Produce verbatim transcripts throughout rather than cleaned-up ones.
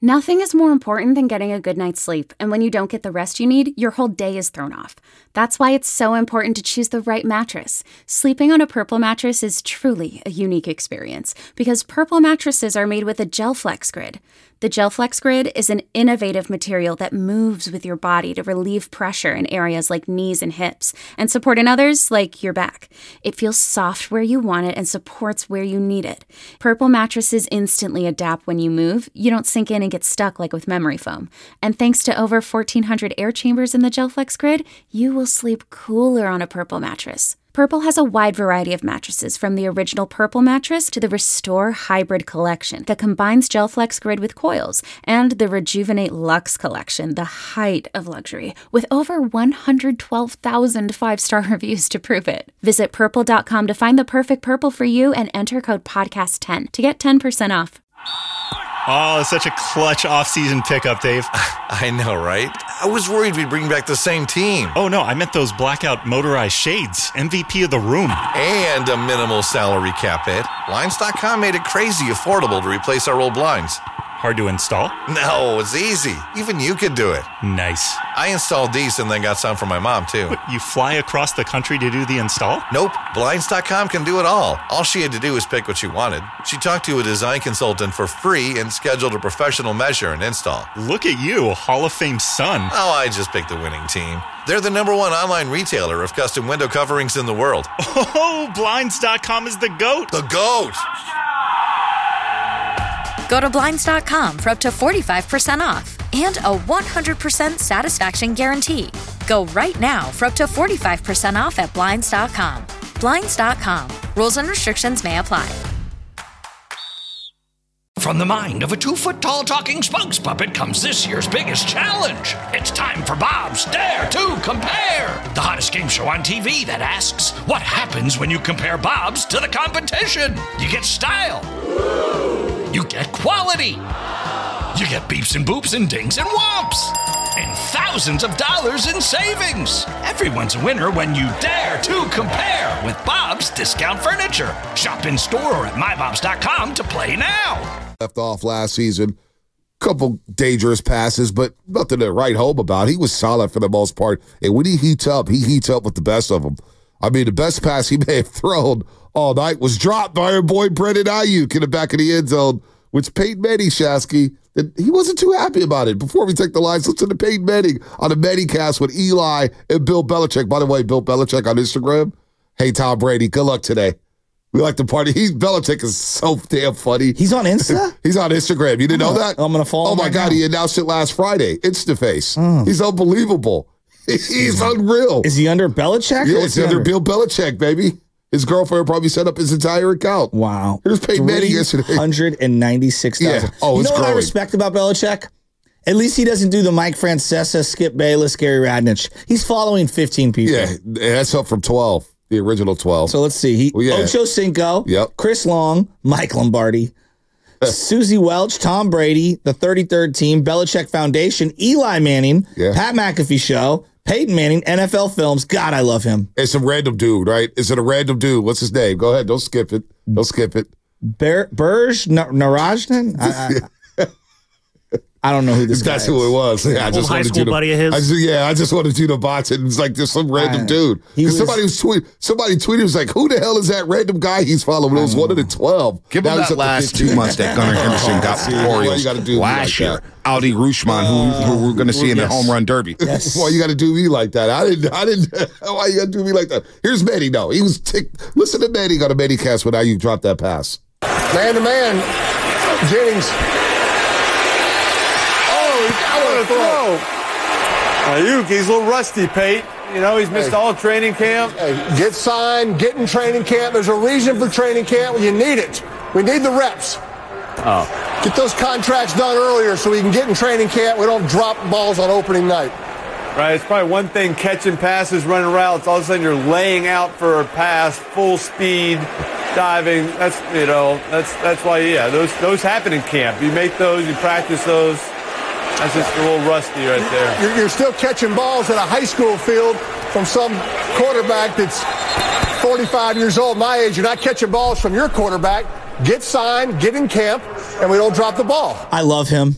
Nothing is more important than getting a good night's sleep, and when you don't get the rest you need, your whole day is thrown off. That's why it's so important to choose the right mattress. Sleeping on a Purple mattress is truly a unique experience, because Purple mattresses are made with a GelFlex Grid. The GelFlex Grid is an innovative material that moves with your body to relieve pressure in areas like knees and hips, and support in others like your back. It feels soft where you want it and supports where you need it. Purple mattresses instantly adapt when you move. You don't sink in and get stuck like with memory foam. And thanks to over fourteen hundred air chambers in the GelFlex Grid, you will sleep cooler on a Purple mattress. Purple has a wide variety of mattresses, from the original Purple mattress to the Restore Hybrid collection that combines GelFlex Grid with coils, and the Rejuvenate Luxe collection, the height of luxury, with over one hundred twelve thousand five-star reviews to prove it. Visit purple dot com to find the perfect Purple for you and enter code podcast ten to get ten percent off. Oh, it's such a clutch off-season pickup, Dave. I know, right? I was worried we'd bring back the same team. Oh, no, I meant those blackout motorized shades. M V P of the room. And a minimal salary cap hit. Blinds dot com made it crazy affordable to replace our old blinds. Hard to install? No, it's easy. Even you could do it. Nice. I installed these and then got some for my mom, too. What, you fly across the country to do the install? Nope. Blinds dot com can do it all. All she had to do was pick what she wanted. She talked to a design consultant for free and scheduled a professional measure and install. Look at you, Hall of Fame son. Oh, I just picked the winning team. They're the number one online retailer of custom window coverings in the world. Oh, Blinds dot com is the GOAT. The GOAT! Go to Blinds dot com for up to forty-five percent off and a one hundred percent satisfaction guarantee. Go right now for up to forty-five percent off at Blinds dot com. Blinds dot com. Rules and restrictions may apply. From the mind of a two-foot-tall talking spokes puppet comes this year's biggest challenge. It's time for Bob's Dare to Compare, the hottest game show on T V that asks, what happens when you compare Bob's to the competition? You get style. You get quality. You get beeps and boops and dings and whomps. And thousands of dollars in savings. Everyone's a winner when you dare to compare with Bob's Discount Furniture. Shop in store or at my bobs dot com to play now. Left off last season. Couple dangerous passes, but nothing to write home about. He was solid for the most part. And when he heats up, he heats up with the best of them. I mean, the best pass he may have thrown all night was dropped by our boy Brandon Ayuk in the back of the end zone, which Peyton Manning, Shasky, that he wasn't too happy about it. Before we take the lines, listen to Peyton Manning on the Manning-cast with Eli and Bill Belichick. By the way, Bill Belichick on Instagram. Hey, Tom Brady, good luck today. We like to party. He's Belichick is so damn funny. He's on Insta? He's on Instagram. You didn't know that? I'm going to follow Oh, him my right God. now. He announced it last Friday. Instaface. Oh. He's unbelievable. He's unreal. Is he under Belichick? Yeah, or it's is he under Bill Belichick, baby. His girlfriend probably set up his entire account. Wow. Here's Peyton Manning yesterday. three hundred ninety-six thousand. Yeah. Oh, you it's know what I growing. respect about Belichick? At least he doesn't do the Mike Francesa, Skip Bayless, Gary Radnich. He's following fifteen people. Yeah, that's up from twelve, the original twelve. So let's see. He, Well, yeah. Ocho Cinco, Yep. Chris Long, Mike Lombardi, Susie Welch, Tom Brady, the thirty-third Team, Belichick Foundation, Eli Manning, Yeah. Pat McAfee Show, Peyton Manning, N F L Films. God, I love him. It's some random dude, right? Is it a random dude? What's his name? Go ahead. Don't skip it. Don't skip it. Ber- Burj Nar- Narajnan? I, I, I don't know who this guy That's is. who it was. Yeah, I Old just high wanted school you to, buddy of his. I just, yeah, I just wanted you to box it. It's like just some random I- dude. he 'Cause was- somebody was tweet, somebody tweeted, was like, who the hell is that random guy he's following? It was one of the twelve. Give Now him he's that up to last fifteen. two months that Gunnar Henderson got See, for why you Orioles gotta do me last like year. that? Aldi Rushman, who, who we're going to see in the yes. home run derby. Yes. Why you got to do me like that? I didn't. I didn't. Why you got to do me like that? Here's Manny. No, he was ticked. Listen to Manny on a Manny cast when you dropped that pass. Man to man, Jennings. Oh, I want to throw. Ayuk, he's a little rusty, Pate. You know, he's missed Hey. all training camp. Hey, get signed, get in training camp. There's a reason for training camp. You need it. We need the reps. Oh. Get those contracts done earlier so we can get in training camp. We don't drop balls on opening night. Right, it's probably one thing catching passes, running routes. All of a sudden you're laying out for a pass, full speed, diving. That's, you know, that's that's why, yeah, those those happen in camp. You make those, you practice those. That's just a little rusty right there. You're, you're still catching balls at a high school field from some quarterback that's forty-five years old, my age. You're not catching balls from your quarterback. Get signed, get in camp, and we don't drop the ball. I love him.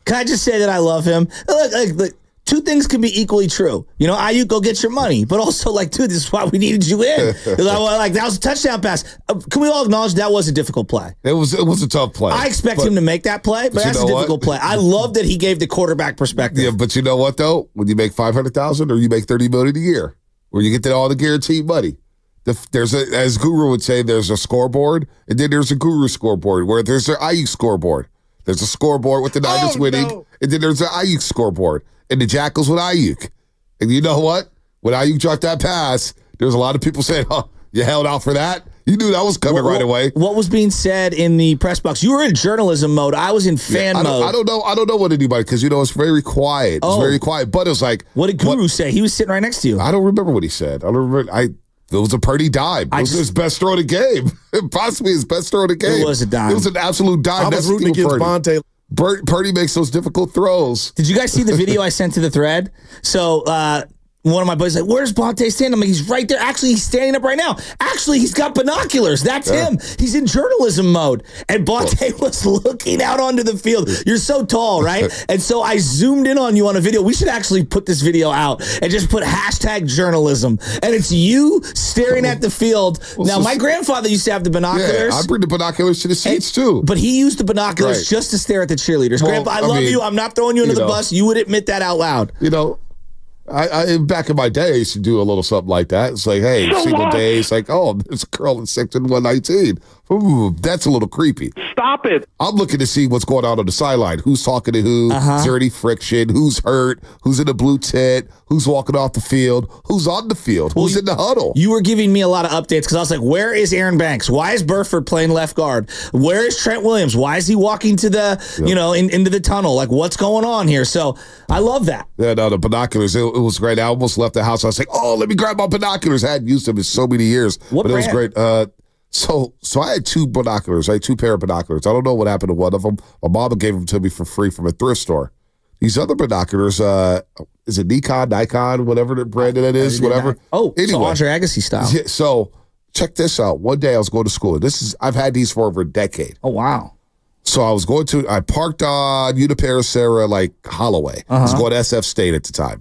Can I just say that I love him? Look, look, look. Two things can be equally true. You know, Ayuk, go get your money. But also, like, dude, this is why we needed you in. Like, that was a touchdown pass. Uh, can we all acknowledge that was a difficult play? It was it was a tough play. I expect but, him to make that play, but, but that's a difficult what? play. I love that he gave the quarterback perspective. Yeah, but you know what, though? When you make five hundred thousand dollars or you make thirty million dollars a year, where you get the, all the guaranteed money, the, there's a, as Guru would say, there's a scoreboard, and then there's a Guru scoreboard, where there's an Ayuk scoreboard. There's a scoreboard with the Niners oh, winning, no. and then there's an Ayuk scoreboard. And the Jackals with Ayuk. And you know what? When Ayuk dropped that pass, there was a lot of people saying, oh, you held out for that? You knew that was coming what, right away. What was being said in the press box? You were in journalism mode. I was in fan yeah, I mode. I don't know. I don't know what anybody, because, you know, it's very quiet. It's oh. very quiet. But it was like. What did Guru what, say? He was sitting right next to you. I don't remember what he said. I don't remember. I, it was a Purdy dime. It was just, his best throw of the game. Possibly his best throw of the game. It was a dime. It was an absolute dime. I was That's rooting against Vontae. Burt, Purdy makes those difficult throws. Did you guys see the video I sent to the thread? So uh, one of my buddies like, where's Vontae standing? I'm like, he's right there. Actually, he's standing up right now. Actually, he's got binoculars. That's yeah. him. He's in journalism mode. And Vontae was looking out onto the field. You're so tall, right? And so I zoomed in on you on a video. We should actually put this video out and just put hashtag journalism. And it's you staring at the field. Well, now, so my grandfather used to have the binoculars. Yeah, I bring the binoculars to the seats, too. But he used the binoculars right. just to stare at the cheerleaders. Well, Grandpa, I, I love mean, you. I'm not throwing you under you the know, bus. You would admit that out loud. You know, I, I back in my day, I used to do a little something like that. It's like, hey, so single day. It's like, oh, there's a girl in section one nineteen. Ooh, that's a little creepy. Stop it. I'm looking to see what's going on on the sideline. Who's talking to who? Uh-huh. Is there any friction? Who's hurt? Who's in the blue tent? Who's walking off the field? Who's on the field? Well, who's you, in the huddle? You were giving me a lot of updates because I was like, where is Aaron Banks? Why is Burford playing left guard? Where is Trent Williams? Why is he walking to the, yep. you know, in, into the tunnel? Like, what's going on here? So I love that. Yeah, no, the binoculars, it, it was great. I almost left the house. I was like, oh, let me grab my binoculars. I hadn't used them in so many years. What but brand? It was great. Uh, So so I had two binoculars. I had two pair of binoculars. I don't know what happened to one of them. My mama gave them to me for free from a thrift store. These other binoculars, uh, is it Nikon, Nikon, whatever the brand that is, whatever. Oh, anyway. So Andre Agassi style. Yeah, so check this out. One day I was going to school. This is I've had these for over a decade. Oh, wow. So I was going to, I parked on Uniparacera, like Holloway. Uh-huh. I was going to S F State at the time.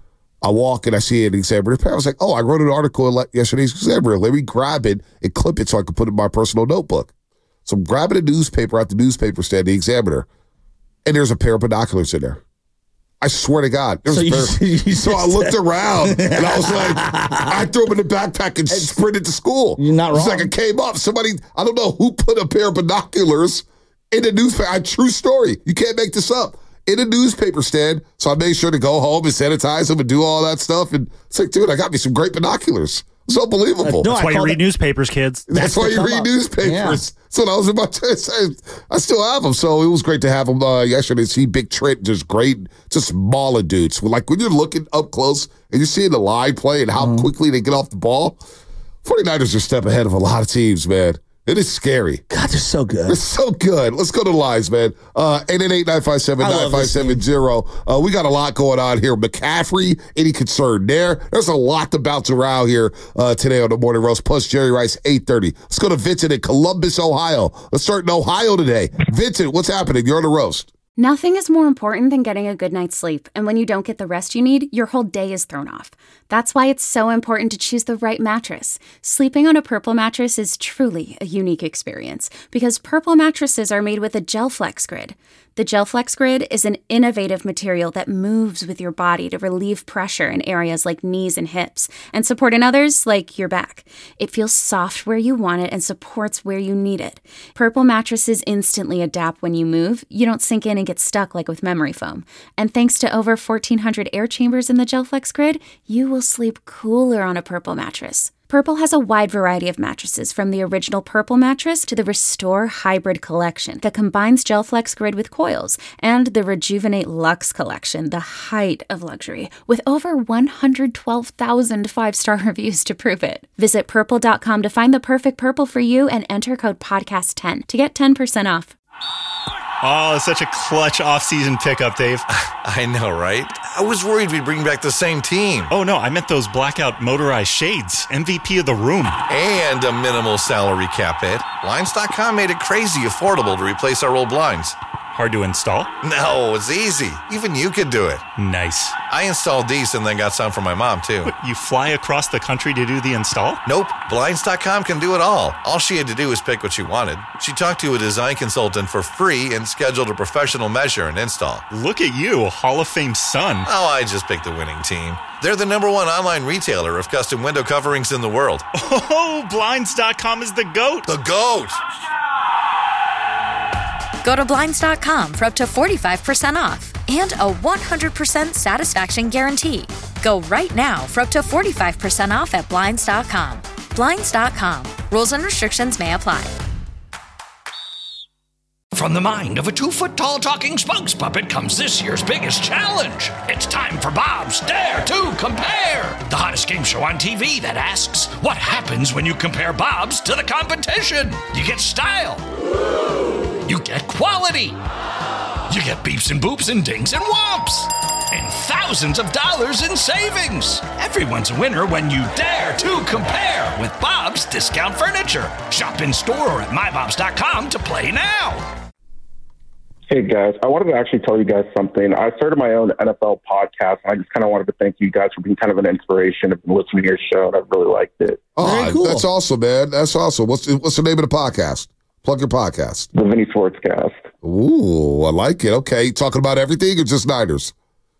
I walk and I see an examiner. I was like, oh, I wrote an article in yesterday's examiner. Let me grab it and clip it so I can put it in my personal notebook. So I'm grabbing a newspaper at the newspaper stand, the examiner, and there's a pair of binoculars in there. I swear to God. There's so, a pair. You, you so I looked around and I was like, I threw them in the backpack and sprinted to school. You're not wrong. It's like I came up. Somebody, I don't know who put a pair of binoculars in the newspaper. I, true story. You can't make this up. In a newspaper stand, so I made sure to go home and sanitize them and do all that stuff. And it's like, dude, I got me some great binoculars. It's unbelievable. Uh, no, That's why you read it, newspapers, kids. That's, That's why you read up. newspapers. Yeah. So I was about to say, I still have them. So it was great to have them uh, yesterday. See Big Trent, just great, just smaller dudes. Like when you're looking up close and you're seeing the line play and how mm-hmm. quickly they get off the ball, 49ers are a step ahead of a lot of teams, man. It is scary. God, they're so good. They're so good. Let's go to the lines, man. Uh, eight eight eight, nine five seven, nine five seven zero. Uh, we got a lot going on here. McCaffrey, any concern there? There's a lot to bounce around here uh, today on the Morning Roast. Plus Jerry Rice, eight thirty. Let's go to Vincent in Columbus, Ohio. Let's start in Ohio today. Vincent, what's happening? You're on the roast. Nothing is more important than getting a good night's sleep, and when you don't get the rest you need, your whole day is thrown off. That's why it's so important to choose the right mattress. Sleeping on a Purple mattress is truly a unique experience because Purple mattresses are made with a GelFlex Grid. The GelFlex Grid is an innovative material that moves with your body to relieve pressure in areas like knees and hips and support in others like your back. It feels soft where you want it and supports where you need it. Purple mattresses instantly adapt when you move. You don't sink in and get stuck like with memory foam. And thanks to over fourteen hundred air chambers in the GelFlex Grid, you will sleep cooler on a Purple mattress. Purple has a wide variety of mattresses, from the original Purple mattress to the Restore Hybrid collection that combines GelFlex Grid with coils, and the Rejuvenate Luxe collection, the height of luxury, with over one hundred twelve thousand five-star reviews to prove it. Visit purple dot com to find the perfect Purple for you and enter code podcast ten to get ten percent off. Oh, such a clutch off-season pickup, Dave. I know, right? I was worried we'd bring back the same team. Oh, no, I meant those blackout motorized shades. M V P of the room. And a minimal salary cap hit. Blinds dot com made it crazy affordable to replace our old blinds. Hard to install? No, it's easy. Even you could do it. Nice. I installed these and then got some for my mom, too. But you fly across the country to do the install? Nope. Blinds dot com can do it all. All she had to do was pick what she wanted. She talked to a design consultant for free and scheduled a professional measure and install. Look at you, Hall of Fame son. Oh, I just picked the winning team. They're the number one online retailer of custom window coverings in the world. Oh, Blinds dot com is the GOAT. The GOAT! Go to Blinds dot com for up to forty-five percent off and a one hundred percent satisfaction guarantee. Go right now for up to forty-five percent off at Blinds dot com. Blinds dot com. Rules and restrictions may apply. From the mind of a two-foot-tall talking spokes puppet comes this year's biggest challenge. It's time for Bob's Dare to Compare, the hottest game show on T V that asks, what happens when you compare Bob's to the competition? You get style. You get quality. You get beeps and boops and dings and whomps. And thousands of dollars in savings. Everyone's a winner when you dare to compare with Bob's Discount Furniture. Shop in store or at my bobs dot com to play now. Hey guys, I wanted to actually tell you guys something. I started my own N F L podcast, and I just kind of wanted to thank you guys for being kind of an inspiration. I've been listening to your show, and I've really liked it. Oh, cool. That's awesome, man. That's awesome. What's the, what's the name of the podcast? Plug your podcast. The Vinny Sportscast. Ooh, I like it. Okay, talking about everything or just Niners?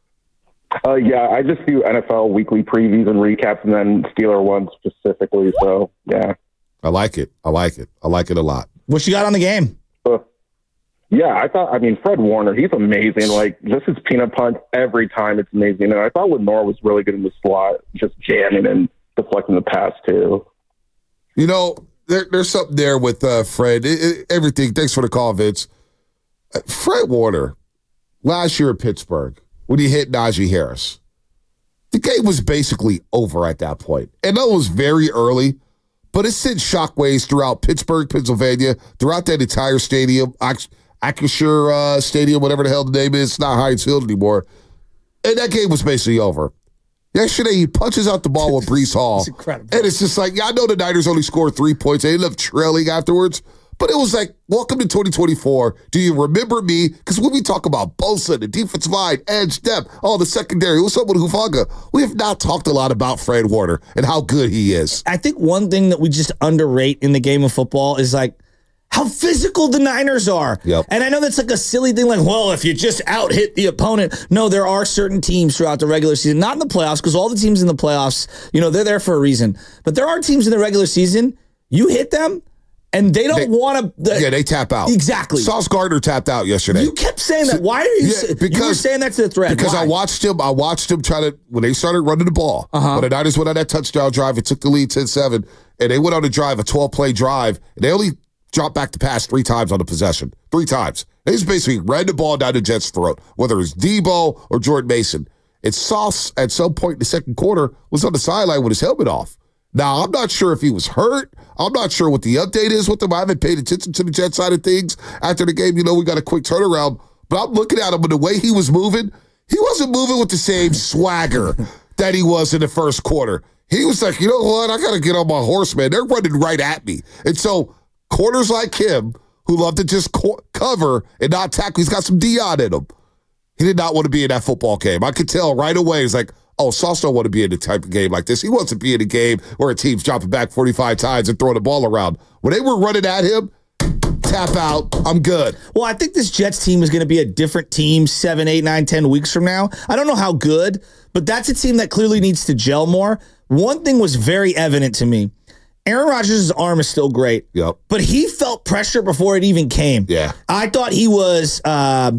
Uh, yeah, I just do N F L weekly previews and recaps, and then Steeler ones specifically. So, yeah. I like it. I like it. I like it a lot. What you got on the game? Uh, yeah, I thought, I mean, Fred Warner, he's amazing. Like, just his peanut punt every time, it's amazing. And I thought Lenore was really good in the slot, just jamming and deflecting the pass, too. You know, there, there's something there with uh, Fred. It, it, everything. Thanks for the call, Vince. Uh, Fred Warner, last year at Pittsburgh, when he hit Najee Harris, the game was basically over at that point. And that was very early, but it sent shockwaves throughout Pittsburgh, Pennsylvania, throughout that entire stadium, Acrisure uh, Stadium, whatever the hell the name is. It's not Heinz Field anymore. And that game was basically over. Yesterday, he punches out the ball with Breece Hall. It's incredible. And it's just like, yeah, I know the Niners only scored three points. They ended up trailing afterwards. But it was like, welcome to twenty twenty-four. Do you remember me? Because when we talk about Bosa, the defensive line, edge, depth, all the secondary, what's up with Hufanga? We have not talked a lot about Fred Warner and how good he is. I think one thing that we just underrate in the game of football is like how physical the Niners are. Yep. And I know that's like a silly thing, like, well, if you just out hit the opponent. No, there are certain teams throughout the regular season, not in the playoffs, because all the teams in the playoffs, you know, they're there for a reason. But there are teams in the regular season, you hit them, and they don't want to. Yeah, they tap out. Exactly. Sauce Gardner tapped out yesterday. You kept saying that. Why are you? Yeah, because, you were saying that to the thread. Because Why? I watched him. I watched him try to when they started running the ball. Uh-huh. When the Niners went on that touchdown drive, it took the lead ten seven, and they went on a drive, a twelve-play drive, and they only dropped back to pass three times on the possession. Three times. They just basically ran the ball down the Jets' throat, whether it's Debo or Jordan Mason. And Sauce, at some point in the second quarter, was on the sideline with his helmet off. Now, I'm not sure if he was hurt. I'm not sure what the update is with him. I haven't paid attention to the Jet side of things. After the game, you know, we got a quick turnaround. But I'm looking at him, and the way he was moving, he wasn't moving with the same swagger that he was in the first quarter. He was like, you know what? I got to get on my horse, man. They're running right at me. And so corners like him who love to just co- cover and not tackle, he's got some Dion in him. He did not want to be in that football game. I could tell right away. He's like, oh, Sauce don't want to be in a type of game like this. He wants to be in a game where a team's dropping back forty-five times and throwing the ball around. When they were running at him, tap out, I'm good. Well, I think this Jets team is going to be a different team seven, eight, nine, ten weeks from now. I don't know how good, but that's a team that clearly needs to gel more. One thing was very evident to me. Aaron Rodgers' arm is still great, yep, but he felt pressure before it even came. Yeah, I thought he was uh,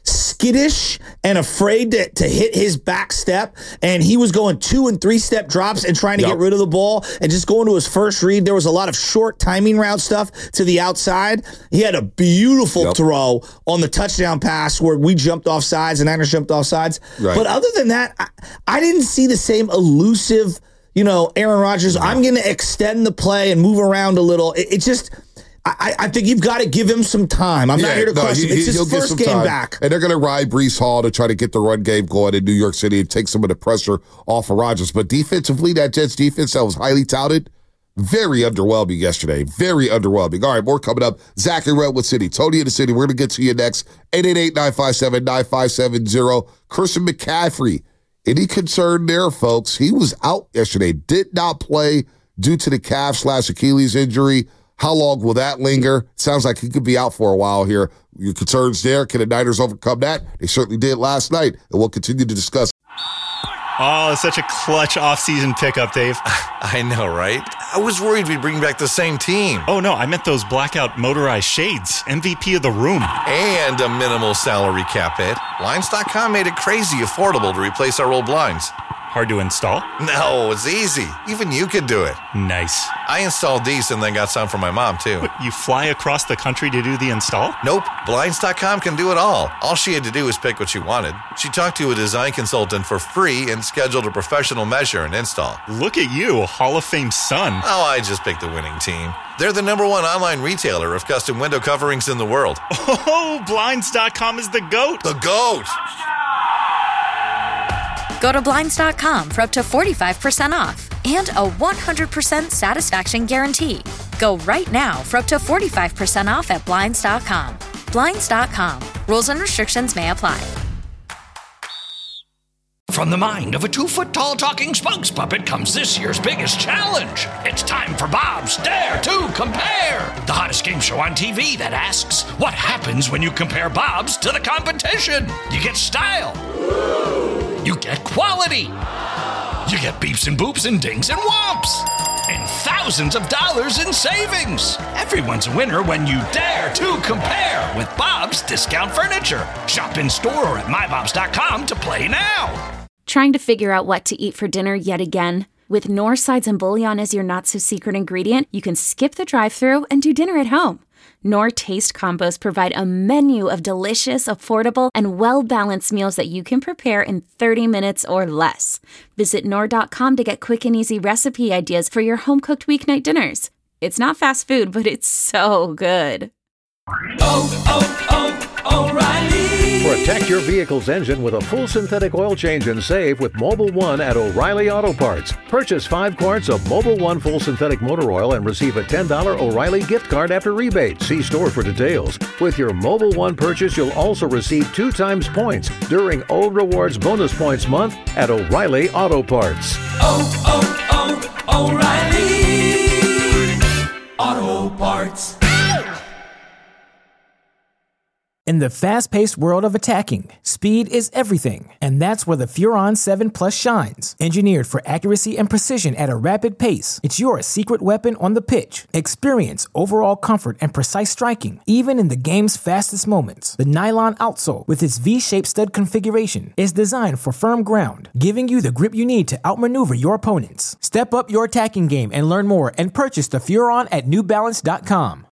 skittish and afraid to, to hit his back step, and he was going two and three step drops and trying to yep. get rid of the ball and just going to his first read. There was a lot of short timing route stuff to the outside. He had a beautiful yep. throw on the touchdown pass where we jumped off sides and Niners jumped off sides. Right. But other than that, I, I didn't see the same elusive, you know, Aaron Rodgers, yeah. I'm going to extend the play and move around a little. It, it just, I, I think you've got to give him some time. I'm yeah, not here to no, question. He, it's his first game time. back. And they're going to ride Breece Hall to try to get the run game going in New York City and take some of the pressure off of Rodgers. But defensively, that Jets defense that was highly touted, very underwhelming yesterday. Very underwhelming. All right, more coming up. Zach in Redwood City. Tony in the city. We're going to get to you next. eight eight eight, nine five seven, nine five seven zero. Christian McCaffrey. Any concern there, folks? He was out yesterday. Did not play due to the calf slash Achilles injury. How long will that linger? Sounds like he could be out for a while here. Your concerns there? Can the Niners overcome that? They certainly did last night, and we'll continue to discuss. Oh, such a clutch offseason pickup, Dave. I know, right? I was worried we'd bring back the same team. Oh, no, I meant those blackout motorized shades. M V P of the room. And a minimal salary cap hit. Blinds dot com made it crazy affordable to replace our old blinds. Hard to install? No, it's easy. Even you could do it. Nice. I installed these and then got some for my mom, too. But you fly across the country to do the install? Nope. Blinds dot com can do it all. All she had to do was pick what she wanted. She talked to a design consultant for free and scheduled a professional measure and install. Look at you, Hall of Fame son. Oh, I just picked the winning team. They're the number one online retailer of custom window coverings in the world. Oh, Blinds dot com is the GOAT. The GOAT! Go to Blinds dot com for up to forty-five percent off and a one hundred percent satisfaction guarantee. Go right now for up to forty-five percent off at Blinds dot com. Blinds dot com. Rules and restrictions may apply. From the mind of a two-foot-tall talking spokes puppet comes this year's biggest challenge. It's time for Bob's Dare to Compare, the hottest game show on T V that asks, what happens when you compare Bob's to the competition? You get style. You get quality. You get beeps and boops and dings and whomps. And thousands of dollars in savings. Everyone's a winner when you dare to compare with Bob's Discount Furniture. Shop in store or at my bobs dot com to play now. Trying to figure out what to eat for dinner yet again? With Knorr sides and bouillon as your not-so-secret ingredient, you can skip the drive-thru and do dinner at home. Knorr Taste Combos provide a menu of delicious, affordable, and well-balanced meals that you can prepare in thirty minutes or less. Visit Knorr dot com to get quick and easy recipe ideas for your home-cooked weeknight dinners. It's not fast food, but it's so good. Oh, oh, oh, O'Reilly! Protect your vehicle's engine with a full synthetic oil change and save with Mobil one at O'Reilly Auto Parts. Purchase five quarts of Mobil one full synthetic motor oil and receive a ten dollars O'Reilly gift card after rebate. See store for details. With your Mobil one purchase, you'll also receive two times points during O Rewards Bonus Points Month at O'Reilly Auto Parts. Oh, oh, oh, O'Reilly Auto Parts. In the fast-paced world of attacking, speed is everything, and that's where the Furon seven Plus shines. Engineered for accuracy and precision at a rapid pace, it's your secret weapon on the pitch. Experience overall comfort and precise striking, even in the game's fastest moments. The nylon outsole, with its V-shaped stud configuration, is designed for firm ground, giving you the grip you need to outmaneuver your opponents. Step up your attacking game and learn more and purchase the Furon at new balance dot com.